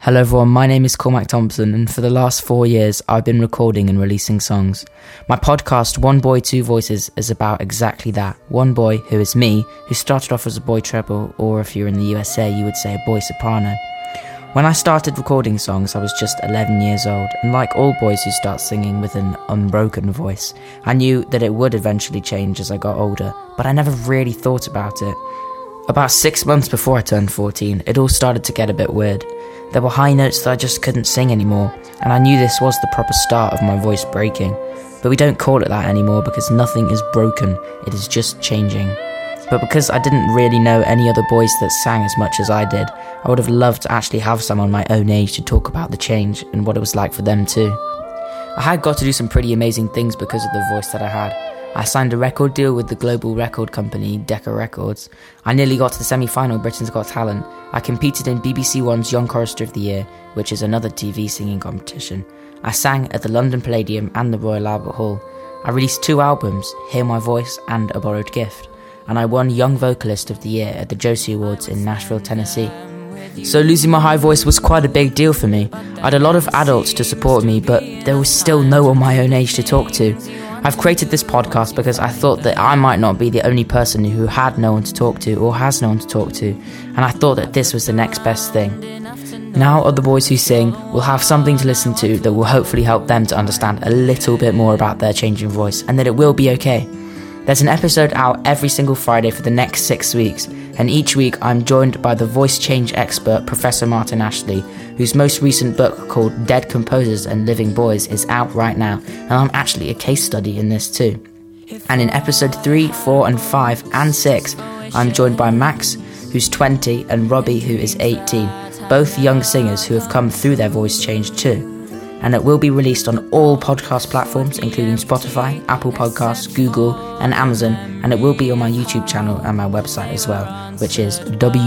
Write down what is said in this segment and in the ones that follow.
Hello everyone, my name is Cormac Thompson, and for the last 4 years I've been recording and releasing songs. My podcast, One Boy, Two Voices, is about exactly that. One boy, who is me, who started off as a boy treble, or if you're in the USA you would say a boy soprano. When I started recording songs I was just 11 years old, and like all boys who start singing with an unbroken voice, I knew that it would eventually change as I got older, but I never really thought about it. About 6 months before I turned 14, it all started to get a bit weird. There were high notes that I just couldn't sing anymore, and I knew this was the proper start of my voice breaking. But we don't call it that anymore because nothing is broken, it is just changing. But because I didn't really know any other boys that sang as much as I did, I would have loved to actually have someone my own age to talk about the change and what it was like for them too. I had got to do some pretty amazing things because of the voice that I had. I signed a record deal with the global record company Decca Records. I nearly got to the semi-final of Britain's Got Talent. I competed in BBC One's Young Chorister of the Year, which is another TV singing competition. I sang at the London Palladium and the Royal Albert Hall. I released 2 albums, Hear My Voice and A Borrowed Gift. And I won Young Vocalist of the Year at the Josie Awards in Nashville, Tennessee. So losing my high voice was quite a big deal for me. I had a lot of adults to support me, but there was still no one my own age to talk to. I've created this podcast because I thought that I might not be the only person who had no one to talk to or has no one to talk to, and I thought that this was the next best thing. Now other boys who sing will have something to listen to that will hopefully help them to understand a little bit more about their changing voice and that it will be okay. There's an episode out every single Friday for the next 6 weeks, and each week I'm joined by the voice change expert Professor Martin Ashley, whose most recent book called Dead Composers and Living Boys is out right now, and I'm actually a case study in this too. And in episode 3, 4 and 5 and 6, I'm joined by Max, who's 20, and Robbie, who is 18, both young singers who have come through their voice change too. And it will be released on all podcast platforms, including Spotify, Apple Podcasts, Google and Amazon, and it will be on my YouTube channel and my website as well, which is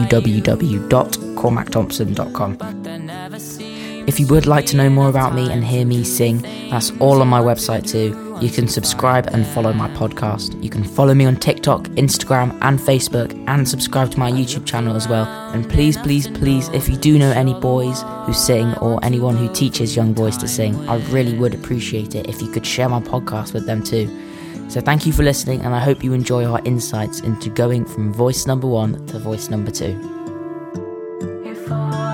www.cormacthompson.com. If you would like to know more about me and hear me sing, that's all on my website too. You can subscribe and follow my podcast. You can follow me on TikTok, Instagram and Facebook, and subscribe to my YouTube channel as well. And please, please, please, if you do know any boys who sing or anyone who teaches young boys to sing, I really would appreciate it if you could share my podcast with them too. So thank you for listening, and I hope you enjoy our insights into going from voice number 1 to voice number 2.